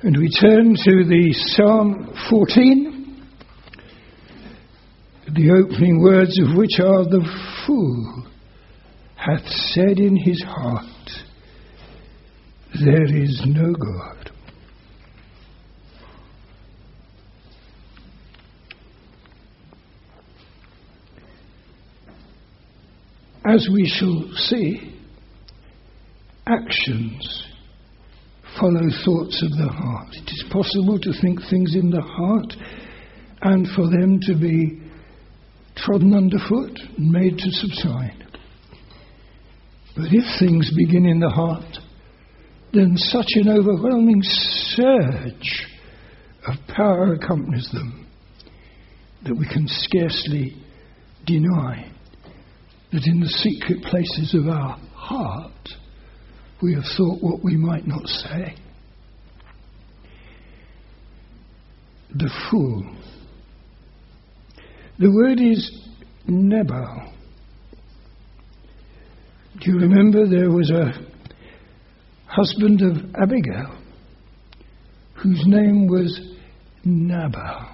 And we turn to the Psalm 14, the opening words of which are, "The fool hath said in his heart, there is no God." As we shall see, actions follow thoughts of the heart. It is possible to think things in the heart and for them to be trodden underfoot and made to subside. But if things begin in the heart, then such an overwhelming surge of power accompanies them that we can scarcely deny that in the secret places of our heart we have thought what we might not say. The fool. The word is Nabal. Do you remember there was a husband of Abigail whose name was Nabal?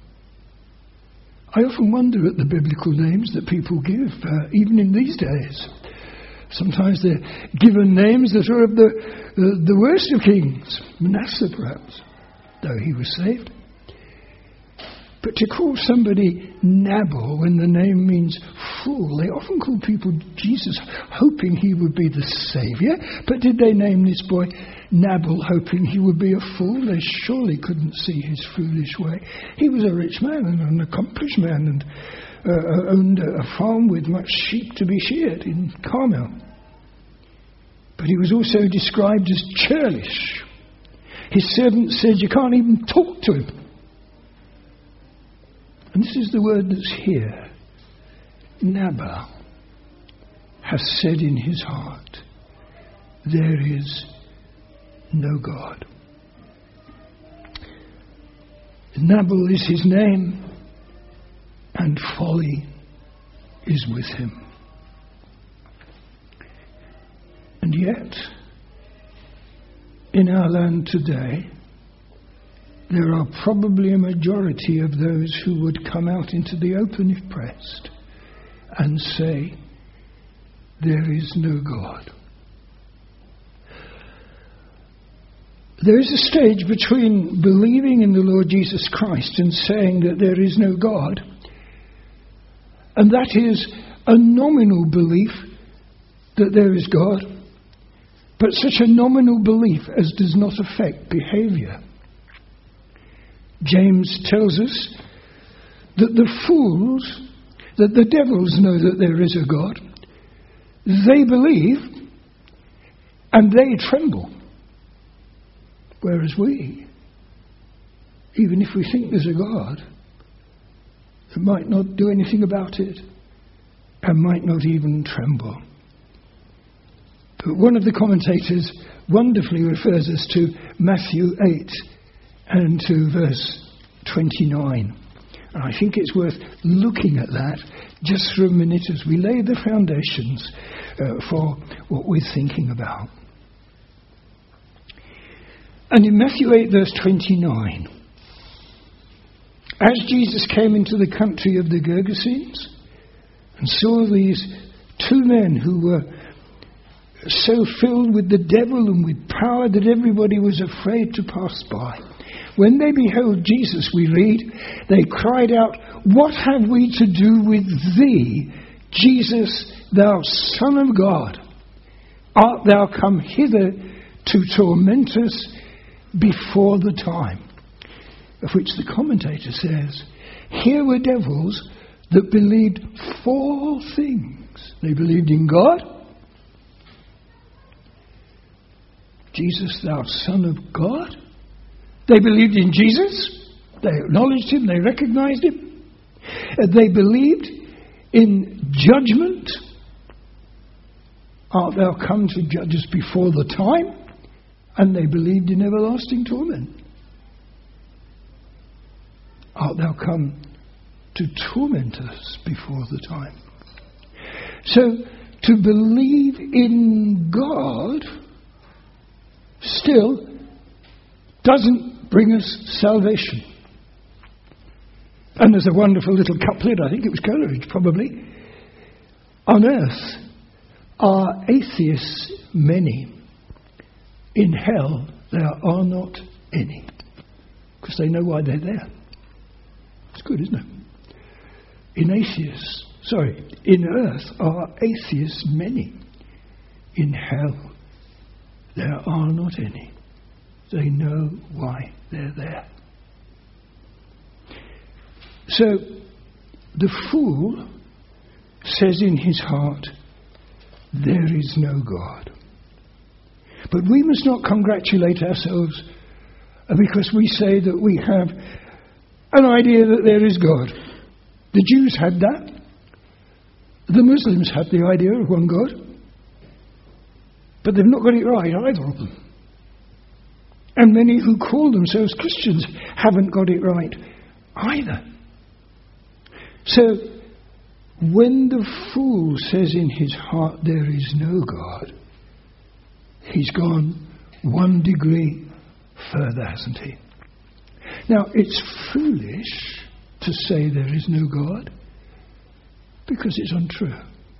I often wonder at the biblical names that people give, even in these days. Sometimes they're given names that are of the worst of kings. Manasseh, perhaps, though he was saved. But to call somebody Nabal when the name means fool, they often call people Jesus, hoping he would be the saviour. But did they name this boy Nabal hoping he would be a fool? They surely couldn't see his foolish way. He was a rich man and an accomplished man and owned a farm with much sheep to be sheared in Carmel. But he was also described as churlish. His servant said you can't even talk to him. And this is the word that's here. Nabal has said in his heart, there is no God. Nabal is his name, and folly is with him. And yet, in our land today, there are probably a majority of those who would come out into the open if pressed and say, there is no God. There is a stage between believing in the Lord Jesus Christ and saying that there is no God, and that is a nominal belief that there is God, but such a nominal belief as does not affect behaviour. James tells us that the fools, that the devils know that there is a God. They believe and they tremble. Whereas we, even if we think there's a God, might not do anything about it and might not even tremble. But one of the commentators wonderfully refers us to Matthew 8 and to verse 29. And I think it's worth looking at that just for a minute as we lay the foundations for what we're thinking about. And in Matthew 8 verse 29, as Jesus came into the country of the Gergesenes and saw these two men who were so filled with the devil and with power that everybody was afraid to pass by, when they beheld Jesus, we read, they cried out, "What have we to do with thee, Jesus, thou Son of God? Art thou come hither to torment us before the time?" Of which the commentator says, here were devils that believed four things. They believed in God, Jesus, thou Son of God. They believed in Jesus. They acknowledged him. They recognized him. They believed in judgment. Art thou come to judge us before the time? And they believed in everlasting torment. Art thou come to torment us before the time? So, to believe in God still doesn't bring us salvation. And there's a wonderful little couplet, I think it was Coleridge probably. On earth are atheists many. In hell there are not any. Because they know why they're there. It's good, isn't it? In earth are atheists many. In hell there are not any. They know why they're there. So the fool says in his heart, there is no God. But we must not congratulate ourselves because we say that we have an idea that there is God. The Jews had that. The Muslims had the idea of one God. But they've not got it right, either of them. And many who call themselves Christians haven't got it right either. So, when the fool says in his heart there is no God, he's gone one degree further, hasn't he? Now, it's foolish to say there is no God because it's untrue.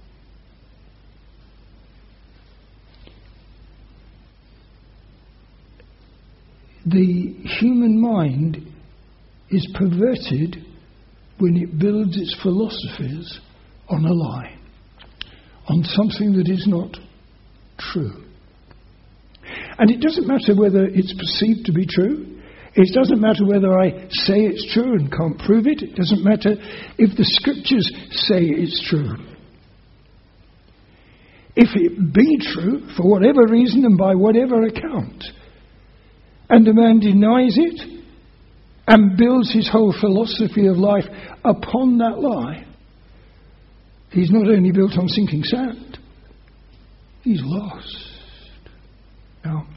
The human mind is perverted when it builds its philosophies on a lie, on something that is not true. And it doesn't matter whether it's perceived to be true. It doesn't matter whether I say it's true and can't prove it. It doesn't matter if the scriptures say it's true. If it be true, for whatever reason and by whatever account, and a man denies it and builds his whole philosophy of life upon that lie, he's not only built on sinking sand, he's lost. Now,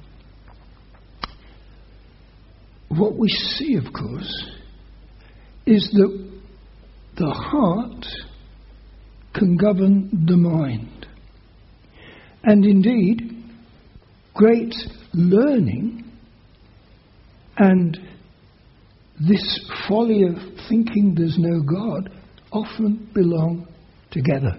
what we see, of course, is that the heart can govern the mind. And indeed, great learning and this folly of thinking there's no God often belong together.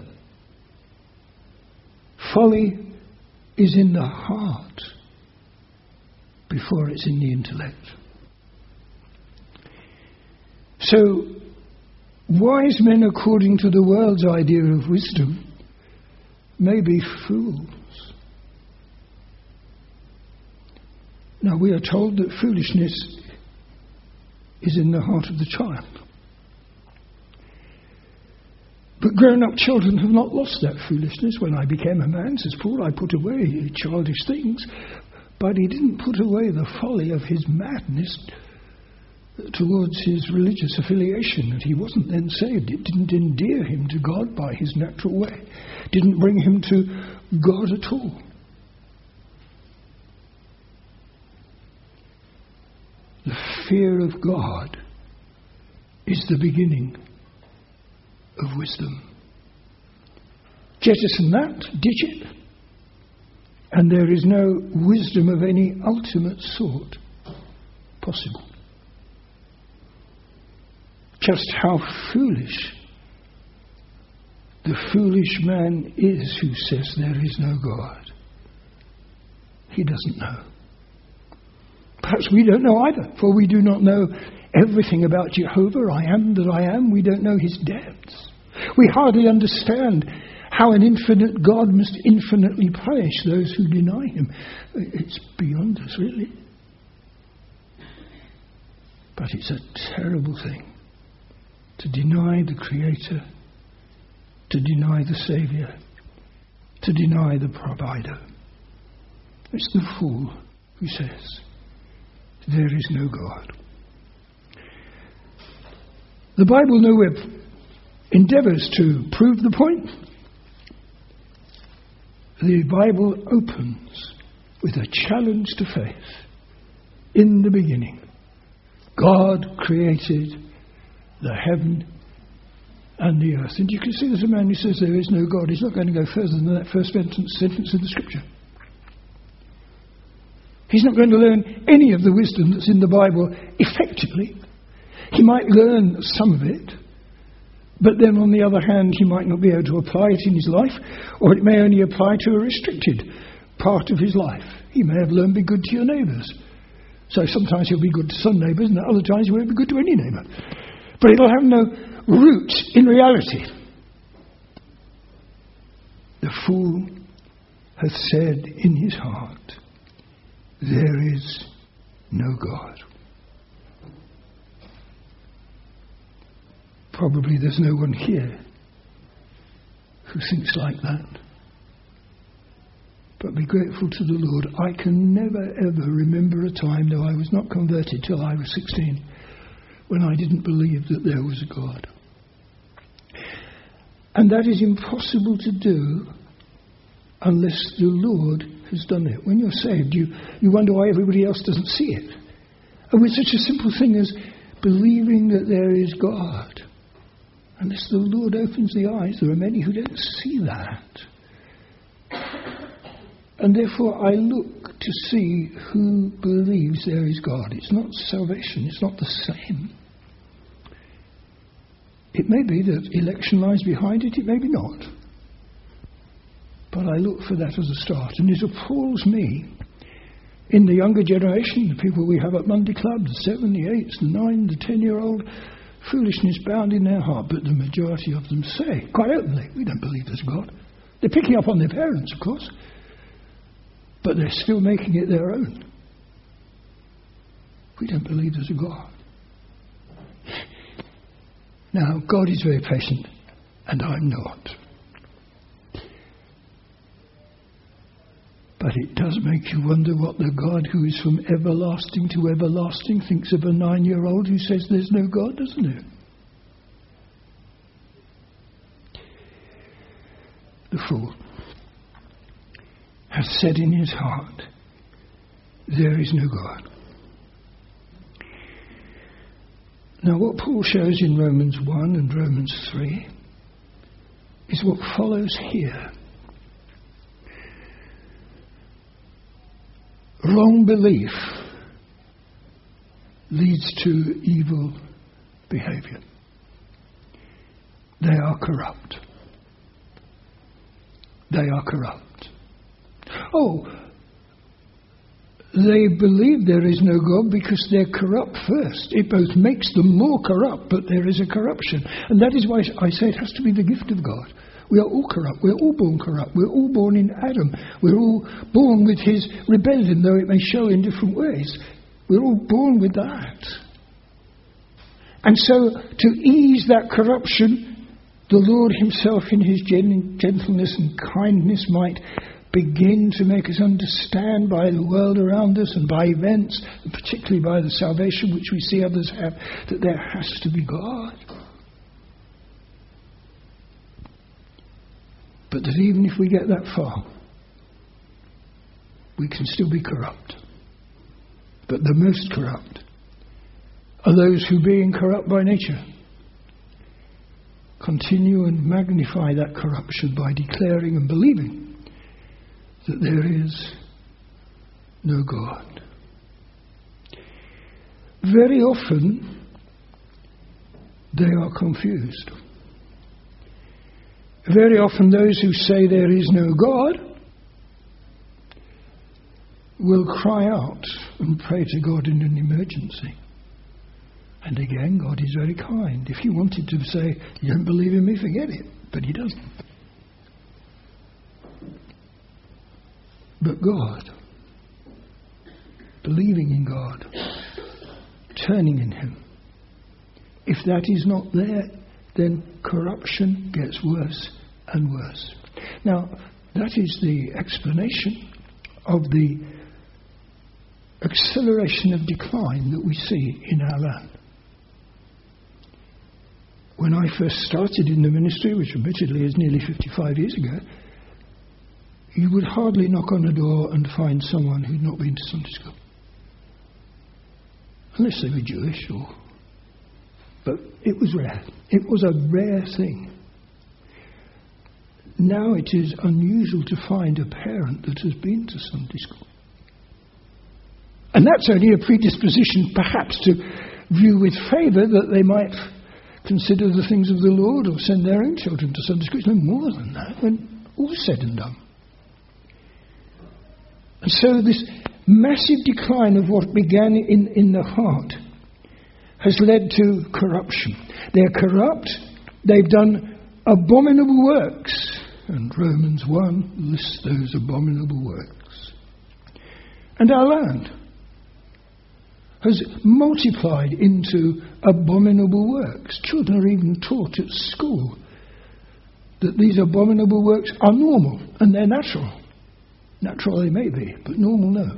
Folly is in the heart before it's in the intellect. So, wise men, according to the world's idea of wisdom, may be fools. Now, we are told that foolishness is in the heart of the child. But grown-up children have not lost that foolishness. When I became a man, says Paul, I put away childish things, but he didn't put away the folly of his madness towards his religious affiliation, that he wasn't then saved. It didn't endear him to God by his natural way. It didn't bring him to God at all. The fear of God is the beginning of wisdom. Jettison that, ditch it, and there is no wisdom of any ultimate sort possible. Just how foolish the foolish man is who says there is no God. He doesn't know. Perhaps we don't know either, for we do not know everything about Jehovah. I am that I am. We don't know his depths. We hardly understand how an infinite God must infinitely punish those who deny him. It's beyond us, really. But it's a terrible thing to deny the Creator, to deny the Saviour, to deny the Provider. It's the fool who says, there is no God. The Bible nowhere endeavours to prove the point. The Bible opens with a challenge to faith. In the beginning, God created the heaven and the earth. And you can see there's a man who says there is no God. He's not going to go further than that first sentence in the Scripture. He's not going to learn any of the wisdom that's in the Bible effectively. He might learn some of it, but then on the other hand, he might not be able to apply it in his life, or it may only apply to a restricted part of his life. He may have learned be good to your neighbours. So sometimes he'll be good to some neighbours, and at other times he won't be good to any neighbour. But it'll have no root in reality. The fool hath said in his heart, there is no God. Probably there's no one here who thinks like that. But be grateful to the Lord. I can never ever remember a time, though I was not converted till I was 16, when I didn't believe that there was a God. And that is impossible to do unless the Lord has done it. When you're saved, you wonder why everybody else doesn't see it. And with such a simple thing as believing that there is God, unless the Lord opens the eyes, there are many who don't see that. And therefore I look to see who believes there is God. It's not salvation, it's not the same. It may be that election lies behind it, it may be not. But I look for that as a start. And it appalls me in the younger generation, the people we have at Monday Club, the 7, the 8, the 9, the 10-year-old, foolishness bound in their heart, but the majority of them say, quite openly, we don't believe there's God. They're picking up on their parents, of course, but they're still making it their own. We don't believe there's a God. Now, God is very patient, and I'm not. But it does make you wonder what the God who is from everlasting to everlasting thinks of a 9-year-old who says there's no God, doesn't it? The fool has said in his heart, there is no God. Now what Paul shows in Romans 1 and Romans 3 is what follows here. Wrong belief leads to evil behavior. They are corrupt. They are corrupt. Oh, they believe there is no God because they're corrupt first. It both makes them more corrupt, but there is a corruption. And that is why I say it has to be the gift of God. We are all corrupt. We're all born corrupt. We're all born in Adam. We're all born with his rebellion, though it may show in different ways. We're all born with that. And so, to ease that corruption, the Lord himself in his gentleness and kindness might begin to make us understand by the world around us and by events, and particularly by the salvation which we see others have, that there has to be God. But that even if we get that far, we can still be corrupt. But the most corrupt are those who, being corrupt by nature, continue and magnify that corruption by declaring and believing that there is no God. Very often, they are confused. Very often those who say there is no God will cry out and pray to God in an emergency. And again, God is very kind. If he wanted to say, you don't believe in me, forget it. But he doesn't. But God, believing in God, turning in him, if that is not there, then corruption gets worse and worse. Now, that is the explanation of the acceleration of decline that we see in our land. When I first started in the ministry, which admittedly is nearly 55 years ago, you would hardly knock on a door and find someone who'd not been to Sunday school. Unless they were Jewish or... But it was rare. It was a rare thing. Now it is unusual to find a parent that has been to Sunday school. And that's only a predisposition, perhaps, to view with favour that they might consider the things of the Lord or send their own children to Sunday school. It's no more than that when all's said and done. And so this massive decline of what began in the heart has led to corruption. They're corrupt. They've done abominable works. And Romans 1 lists those abominable works. And our land has multiplied into abominable works. Children are even taught at school that these abominable works are normal and they're natural. Natural they may be, but normal no.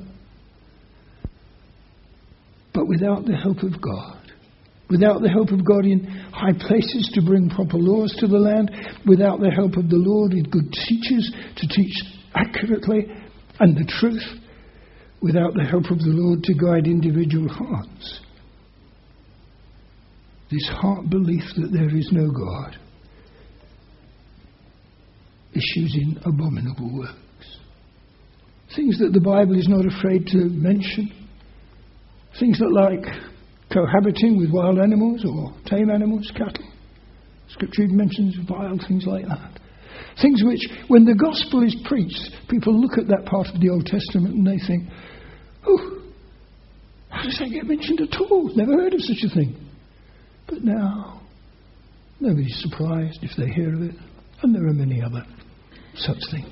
But without the help of God, without the help of God in high places to bring proper laws to the land, without the help of the Lord with good teachers to teach accurately and the truth, without the help of the Lord to guide individual hearts, this heart belief that there is no God issues in abominable works. Things that the Bible is not afraid to mention. Things that like cohabiting with wild animals or tame animals, cattle. Scripture mentions vile things like that. Things which, when the gospel is preached, people look at that part of the Old Testament and they think, oh, how does that get mentioned at all? Never heard of such a thing. But now, nobody's surprised if they hear of it. And there are many other such things.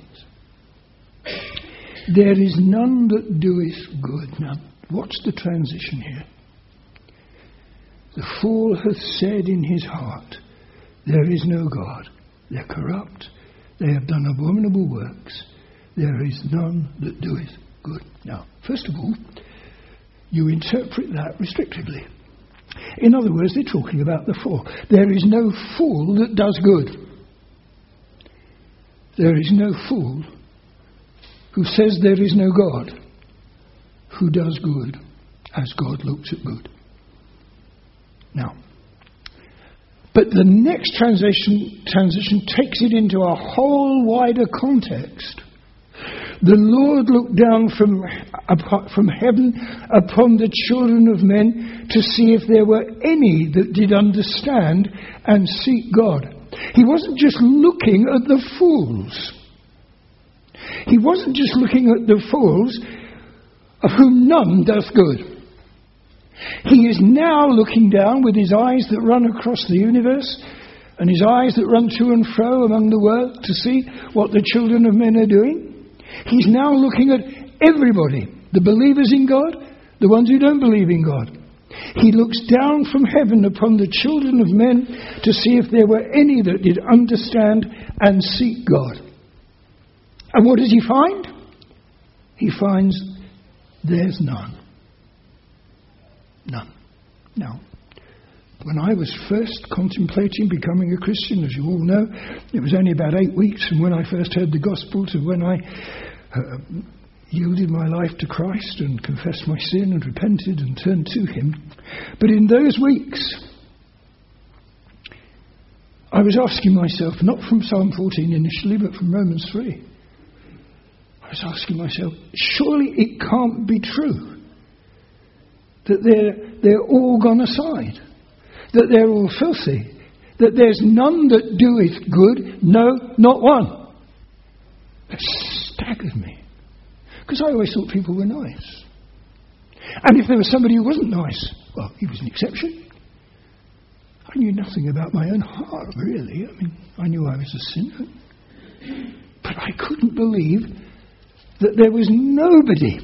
There is none that doeth good. Now, watch the transition here. The fool hath said in his heart, there is no God. They're corrupt. They have done abominable works. There is none that doeth good. Now, first of all, you interpret that restrictively. In other words, they're talking about the fool. There is no fool that does good. There is no fool who says there is no God, who does good as God looks at good. Now, but the next transition takes it into a whole wider context. The Lord looked down from heaven upon the children of men to see if there were any that did understand and seek God. He wasn't just looking at the fools. He wasn't just looking at the fools of whom none doth good. He is now looking down with his eyes that run across the universe and his eyes that run to and fro among the world to see what the children of men are doing. He's now looking at everybody, the believers in God, the ones who don't believe in God. He looks down from heaven upon the children of men to see if there were any that did understand and seek God. And what does he find? He finds there's none. None. Now, when I was first contemplating becoming a Christian, as you all know, it was only about 8 weeks from when I first heard the gospel to when I yielded my life to Christ and confessed my sin and repented and turned to him. But in those weeks, I was asking myself, not from Psalm 14 initially, but from Romans 3. I was asking myself, surely it can't be true that they're all gone aside, that they're all filthy, that there's none that doeth good, no, not one. That staggered me, because I always thought people were nice. And if there was somebody who wasn't nice, well, he was an exception. I knew nothing about my own heart, really. I mean, I knew I was a sinner. But I couldn't believe that there was nobody.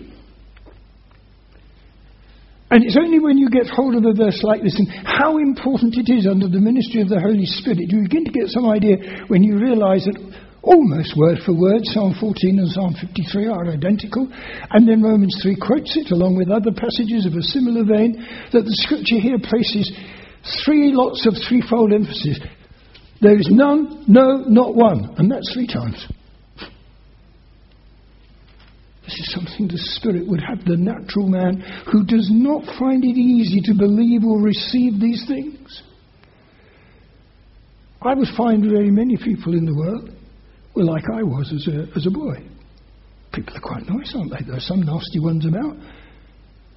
And it's only when you get hold of a verse like this and how important it is under the ministry of the Holy Spirit, you begin to get some idea when you realise that almost word for word, Psalm 14 and Psalm 53 are identical, and then Romans 3 quotes it along with other passages of a similar vein, that the Scripture here places three lots of threefold emphasis. There is none, no, not one, and that's 3 times. This is something the Spirit would have the natural man who does not find it easy to believe or receive these things. I would find very many people in the world were like I was as a boy. People are quite nice, aren't they? There are some nasty ones about.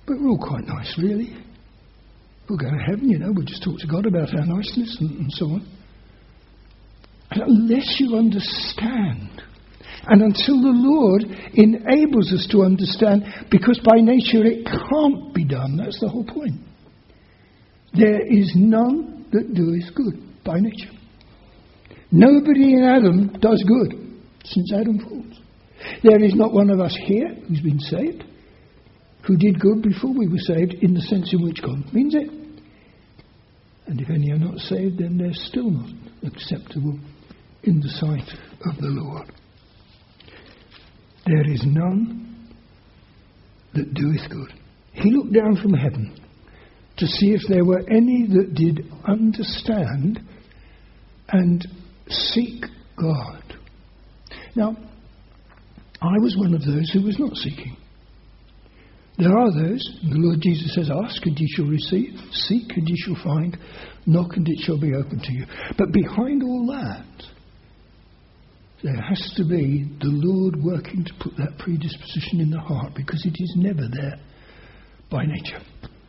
But we're all quite nice, really. We'll go to heaven, we'll just talk to God about our niceness and so on. And unless you understand, and until the Lord enables us to understand, because by nature it can't be done, that's the whole point. There is none that doeth good by nature. Nobody in Adam does good since Adam falls. There is not one of us here who's been saved, who did good before we were saved, in the sense in which God means it. And if any are not saved, then they're still not acceptable in the sight of the Lord. There is none that doeth good. He looked down from heaven to see if there were any that did understand and seek God. Now, I was one of those who was not seeking. There are those, the Lord Jesus says, ask and ye shall receive, seek and ye shall find, knock and it shall be opened to you. But behind all that, there has to be the Lord working to put that predisposition in the heart, because it is never there by nature.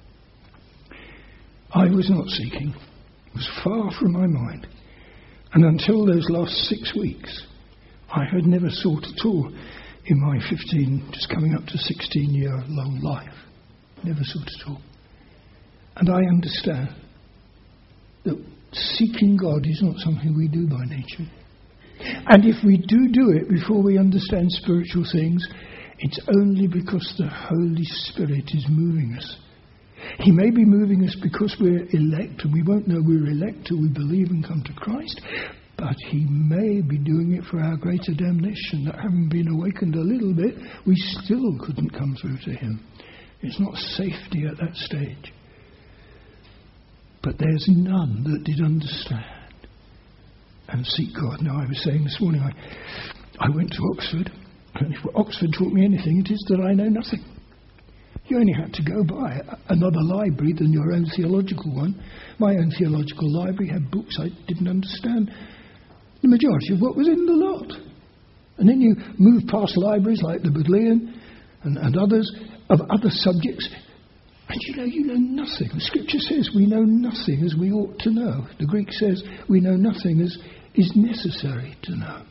I was not seeking. It was far from my mind. And until those last 6 weeks, I had never sought at all in my 15, just coming up to 16-year-long life. Never sought at all. And I understand that seeking God is not something we do by nature. And if we do it before we understand spiritual things, it's only because the Holy Spirit is moving us. He may be moving us because we're elect, and we won't know we're elect till we believe and come to Christ, but he may be doing it for our greater damnation, that having been awakened a little bit, we still couldn't come through to him. It's not safety at that stage. But there's none that did understand and seek God. Now, I was saying this morning, I went to Oxford, and if Oxford taught me anything, it is that I know nothing. You only had to go by another library than your own theological one. My own theological library had books I didn't understand the majority of what was in the lot. And then you move past libraries like the Bodleian and others of other subjects, and you know nothing. The Scripture says we know nothing as we ought to know. The Greek says we know nothing as is necessary to know.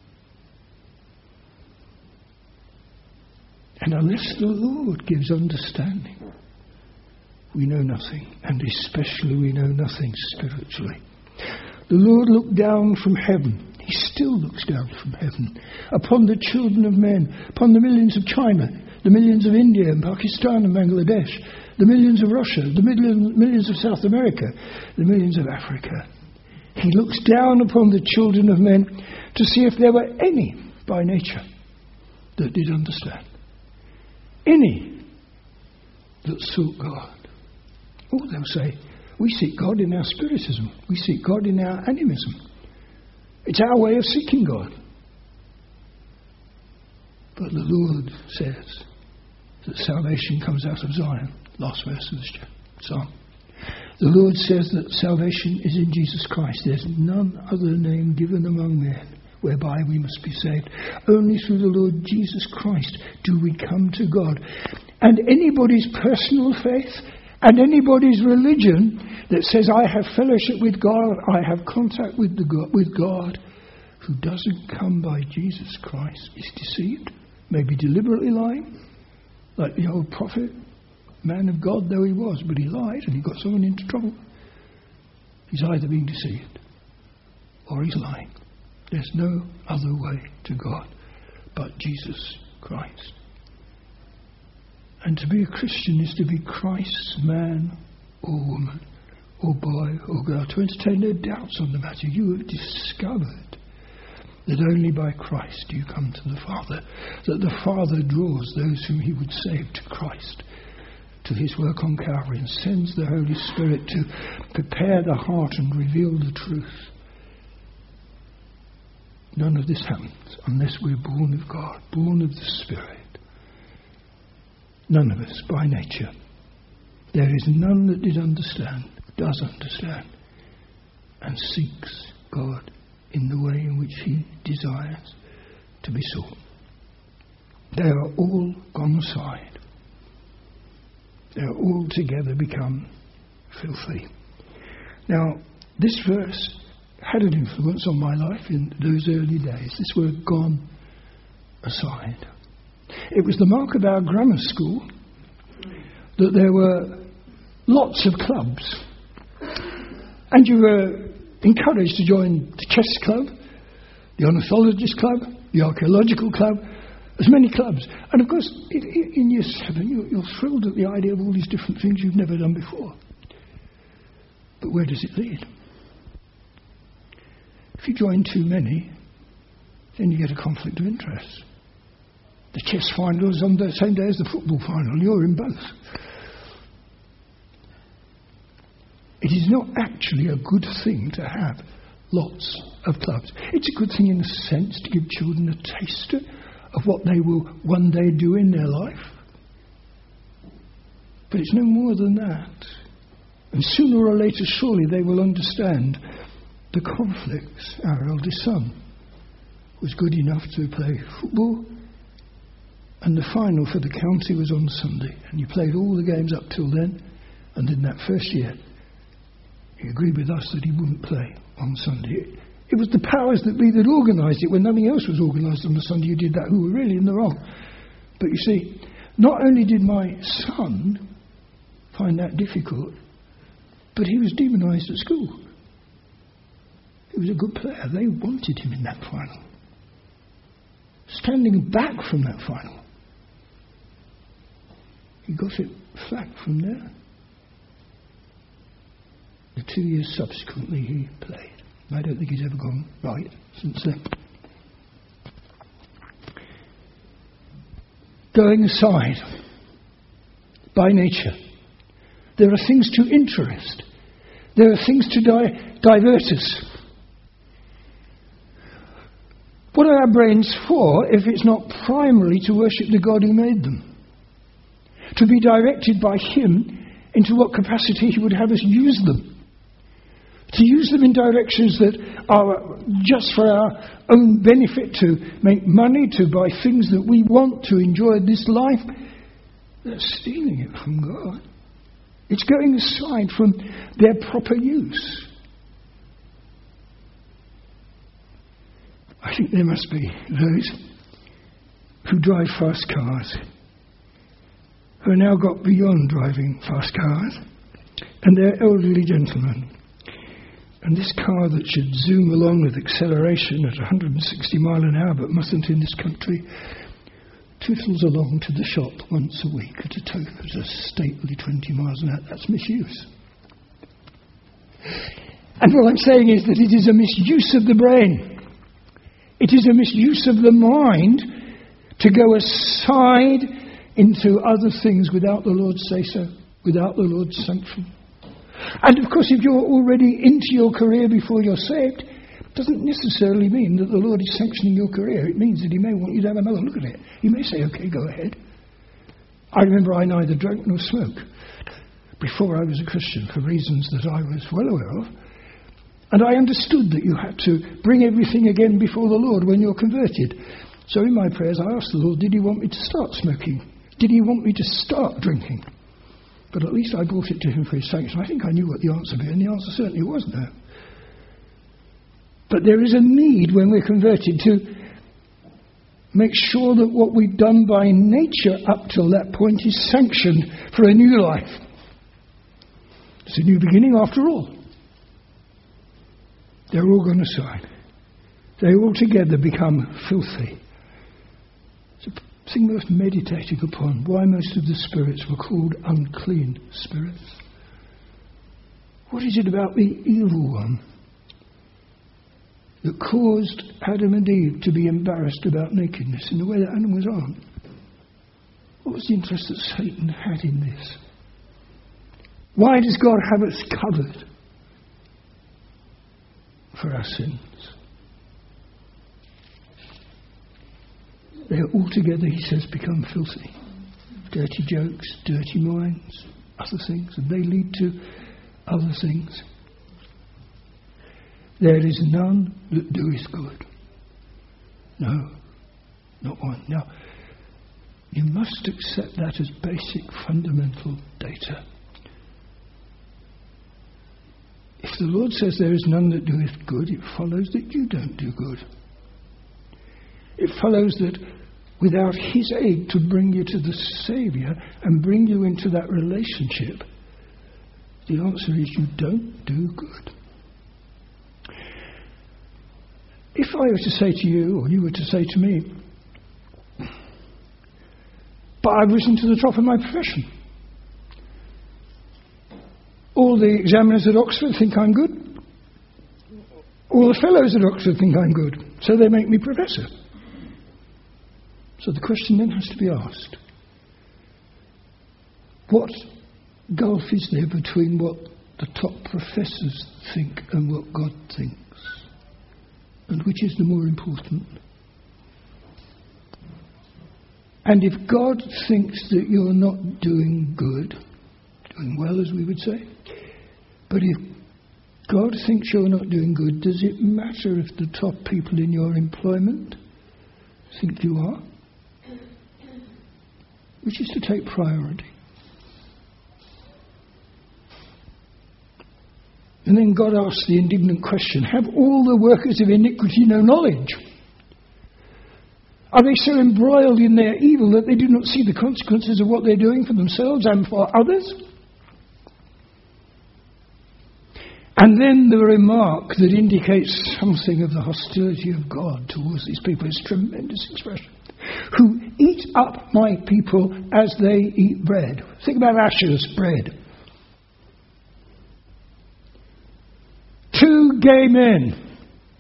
And unless the Lord gives understanding, we know nothing, and especially we know nothing spiritually. The Lord looked down from heaven. He still looks down from heaven upon the children of men, upon the millions of China, the millions of India and Pakistan and Bangladesh, the millions of Russia, the millions of South America, the millions of Africa. He looks down upon the children of men to see if there were any by nature that did understand. Any that sought God. Oh, they'll say, we seek God in our spiritism. We seek God in our animism. It's our way of seeking God. But the Lord says that salvation comes out of Zion. Last verse of this psalm. The Lord says that salvation is in Jesus Christ. There's none other name given among men whereby we must be saved. Only through the Lord Jesus Christ do we come to God. And anybody's personal faith and anybody's religion that says, I have fellowship with God, I have contact with God, who doesn't come by Jesus Christ is deceived, maybe deliberately lying, like the old prophet, man of God though he was, but he lied and he got someone into trouble. He's either being deceived or he's lying. There's no other way to God but Jesus Christ. And to be a Christian is to be Christ's man or woman or boy or girl. To entertain no doubts on the matter. You have discovered that only by Christ do you come to the Father. That the Father draws those whom he would save to Christ, to his work on Calvary, and sends the Holy Spirit to prepare the heart and reveal the truth. None of this happens unless we're born of God, born of the Spirit. None of us, by nature. There is none that did understand, does understand, and seeks God in the way in which he desires to be sought. They are all gone aside. they'll altogether become filthy. Now, this verse had an influence on my life in those early days. This word "gone aside." It was the mark of our grammar school that there were lots of clubs. And you were encouraged to join the chess club, the ornithologist club, the archaeological club, as many clubs. And of course, in year 7, you're thrilled at the idea of all these different things you've never done before. But where does it lead? If you join too many, then you get a conflict of interest. The chess final is on the same day as the football final. You're in both. It is not actually a good thing to have lots of clubs. It's a good thing in a sense to give children a taster of what they will one day do in their life. But it's no more than that. And sooner or later, surely they will understand the conflicts. Our eldest son was good enough to play football, and the final for the county was on Sunday. And you played all the games up till then, and in that first year, he agreed with us that he wouldn't play on Sunday. It was the powers that be that organised it. When nothing else was organised on the Sunday, you did that, who were really in the wrong. But you see, not only did my son find that difficult, but he was demonised at school. He was a good player. They wanted him in that final. Standing back from that final, he got it flat from there. The 2 years subsequently he played. I don't think he's ever gone right since then. Going aside, by nature, there are things to interest. There are things to divert us. What are our brains for if it's not primarily to worship the God who made them? To be directed by Him into what capacity He would have us use them. To use them in directions that are just for our own benefit, to make money, to buy things that we want, to enjoy this life. They're stealing it from God. It's going aside from their proper use. I think there must be those who drive fast cars, who have now got beyond driving fast cars, and they're elderly gentlemen. And this car that should zoom along with acceleration at 160 mile an hour, but mustn't in this country, tootles along to the shop once a week at a stately 20 miles an hour. That's misuse. And what I'm saying is that it is a misuse of the brain. It is a misuse of the mind to go aside into other things without the Lord's say-so, without the Lord's sanction. And of course, if you're already into your career before you're saved, it doesn't necessarily mean that the Lord is sanctioning your career. It means that He may want you to have another look at it. He may say, okay, go ahead. I remember I neither drank nor smoked before I was a Christian for reasons that I was well aware of. And I understood that you had to bring everything again before the Lord when you're converted. So in my prayers, I asked the Lord, did He want me to start smoking? Did He want me to start drinking? But at least I brought it to Him for His sanction. I think I knew what the answer would be, and the answer certainly was no. But there is a need when we're converted to make sure that what we've done by nature up till that point is sanctioned for a new life. It's a new beginning after all. They're all gone aside. They all together become filthy. It's a thing worth meditating upon. Why most of the spirits were called unclean spirits. What is it about the evil one that caused Adam and Eve to be embarrassed about nakedness in the way that animals aren't? What was the interest that Satan had in this? Why does God have us covered for our sins? They are altogether, he says, become filthy. Dirty jokes, dirty minds, other things, and they lead to other things. There is none that doeth good. No, not one. Now, You must accept that as basic, fundamental data. If the Lord says there is none that doeth good, it follows that you don't do good. It follows that without His aid to bring you to the Saviour and bring you into that relationship, the answer is you don't do good. If I were to say to you, or you were to say to me, but I've risen to the top of my profession. All the examiners at Oxford think I'm good. All the fellows at Oxford think I'm good. So they make me professor. So the question then has to be asked. What gulf is there between what the top professors think and what God thinks? And which is the more important? And if God thinks that you're not doing good, doing well as we would say, but if God thinks you're not doing good, does it matter if the top people in your employment think you are? Which is to take priority. And then God asks the indignant question, have all the workers of iniquity no knowledge? Are they so embroiled in their evil that they do not see the consequences of what they're doing for themselves and for others? And then the remark that indicates something of the hostility of God towards these people is a tremendous expression. Who eat up my people as they eat bread. Think about Asher's bread. 2 gay men.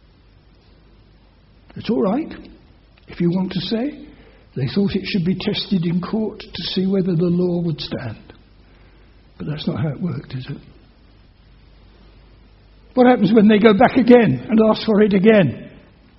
It's all right. If you want to say, they thought it should be tested in court to see whether the law would stand. But that's not how it worked, is it? What happens when they go back again and ask for it again?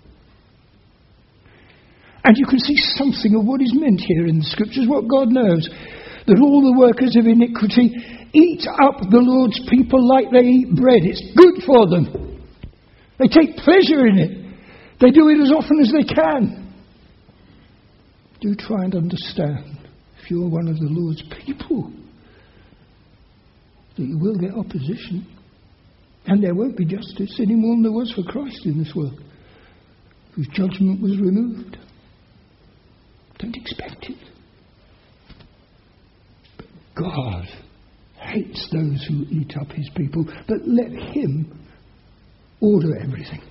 And you can see something of what is meant here in the Scriptures, what God knows. That all the workers of iniquity eat up the Lord's people like they eat bread. It's good for them. They take pleasure in it. They do it as often as they can. Do try and understand, if you're one of the Lord's people, that you will get opposition. And there won't be justice any more than there was for Christ in this world, whose judgment was removed. Don't expect it. But God hates those who eat up His people, but let Him order everything.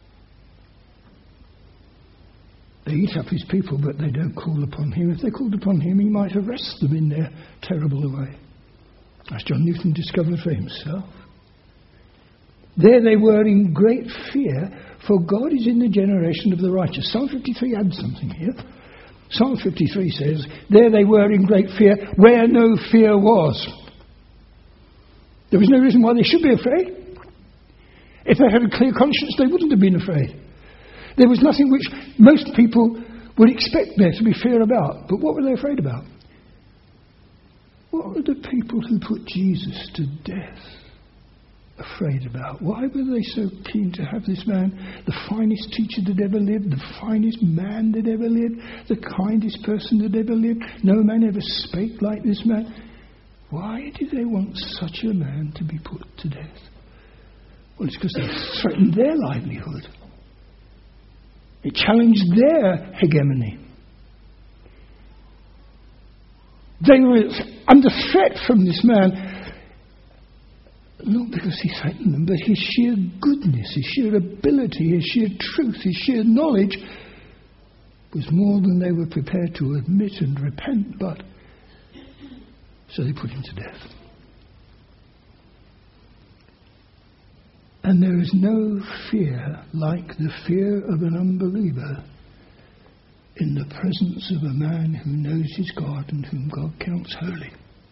They eat up His people, but they don't call upon Him. If they called upon Him, He might arrest them in their terrible way, as John Newton discovered for himself. There they were in great fear, for God is in the generation of the righteous. Psalm 53 adds something here. Psalm 53 says, there they were in great fear, where no fear was. There was no reason why they should be afraid. If they had a clear conscience, they wouldn't have been afraid. There was nothing which most people would expect there to be fear about. But what were they afraid about? What were the people who put Jesus to death afraid about? Why were they so keen to have this man, the finest teacher that ever lived, the finest man that ever lived, the kindest person that ever lived? No man ever spake like this man. Why did they want such a man to be put to death? Well, it's because they threatened their livelihood. It challenged their hegemony. They were under threat from this man, not because he threatened them, but his sheer goodness, his sheer ability, his sheer truth, his sheer knowledge was more than they were prepared to admit and repent, but so they put him to death. And there is no fear like the fear of an unbeliever in the presence of a man who knows his God and whom God counts holy.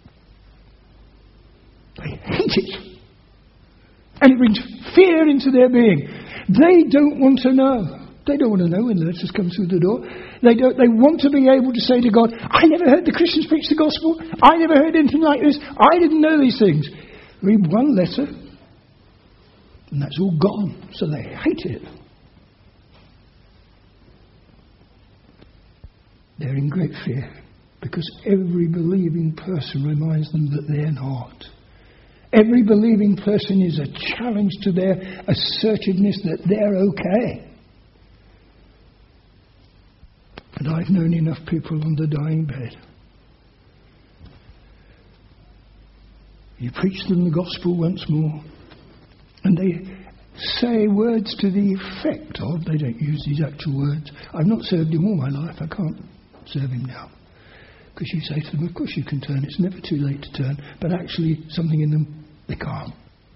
They hate it. And it brings fear into their being. They don't want to know. They don't want to know when letters come through the door. They want to be able to say to God, I never heard the Christians preach the gospel. I never heard anything like this. I didn't know these things. Read one letter, and that's all gone. So they hate it. They're in great fear. Because every believing person reminds them that they're not. Every believing person is a challenge to their assertiveness that they're okay. And I've known enough people on the dying bed. You preach them the gospel once more, and they say words to the effect of, they don't use these actual words, I've not served him all my life, I can't serve him now. Because you say to them, of course you can turn, it's never too late to turn, but actually something in them, they can't.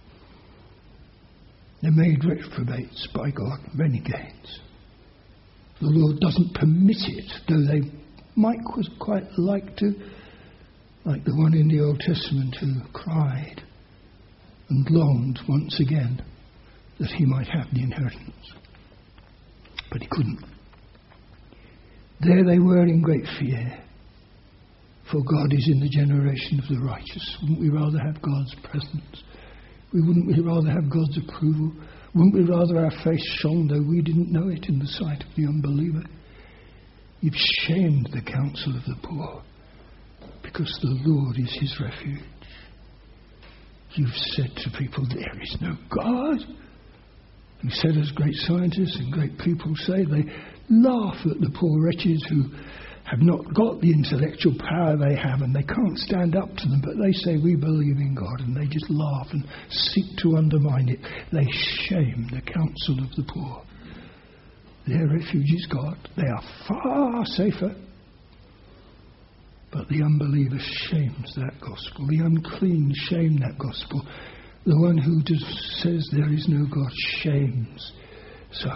They're made reprobates by God, renegades. The Lord doesn't permit it, though they might quite like to, like the one in the Old Testament who cried and longed once again that he might have the inheritance. But he couldn't. There they were in great fear. For God is in the generation of the righteous. Wouldn't we rather have God's presence? Wouldn't we rather have God's approval? Wouldn't we rather our face shone though we didn't know it in the sight of the unbeliever? You've shamed the counsel of the poor because the Lord is his refuge. You've said to people, there is no God. You said, as great scientists and great people say, they laugh at the poor wretches who have not got the intellectual power they have and they can't stand up to them, but they say we believe in God, and they just laugh and seek to undermine it. They shame the counsel of the poor. Their refuge is God. They are far safer. But the unbeliever shames that gospel. The unclean shame that gospel. The one who just says there is no God shames such.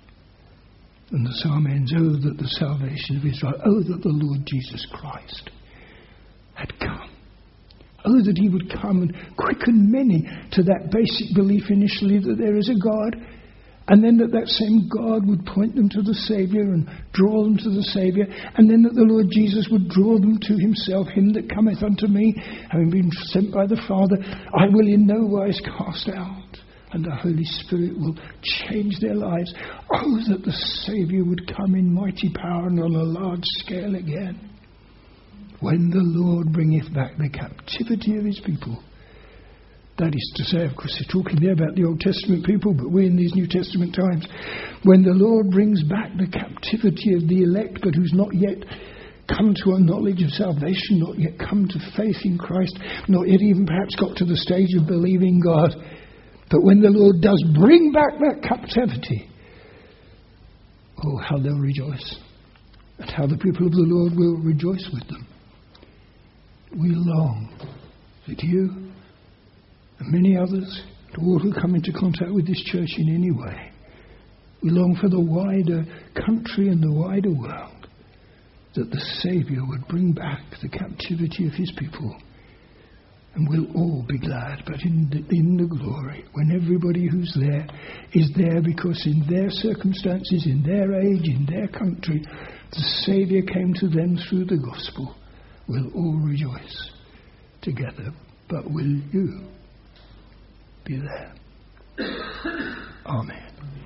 And the psalm ends, oh, that the salvation of Israel, oh, that the Lord Jesus Christ had come. Oh, that he would come and quicken many to that basic belief initially that there is a God, and then that same God would point them to the Saviour and draw them to the Saviour, and then that the Lord Jesus would draw them to himself. Him that cometh unto me, having been sent by the Father, I will in no wise cast out. And the Holy Spirit will change their lives. Oh, that the Saviour would come in mighty power and on a large scale again. When the Lord bringeth back the captivity of his people. That is to say, of course, they're talking there about the Old Testament people, but we're in these New Testament times. When the Lord brings back the captivity of the elect, but who's not yet come to a knowledge of salvation, not yet come to faith in Christ, not yet even perhaps got to the stage of believing God. But when the Lord does bring back that captivity, oh, how they'll rejoice. And how the people of the Lord will rejoice with them. We long that you and many others, and all who come into contact with this church in any way, we long for the wider country and the wider world, that the Saviour would bring back the captivity of his people. And we'll all be glad, but in the glory, when everybody who's there is there because in their circumstances, in their age, in their country, the Saviour came to them through the gospel, we'll all rejoice together. But will you be there? Amen.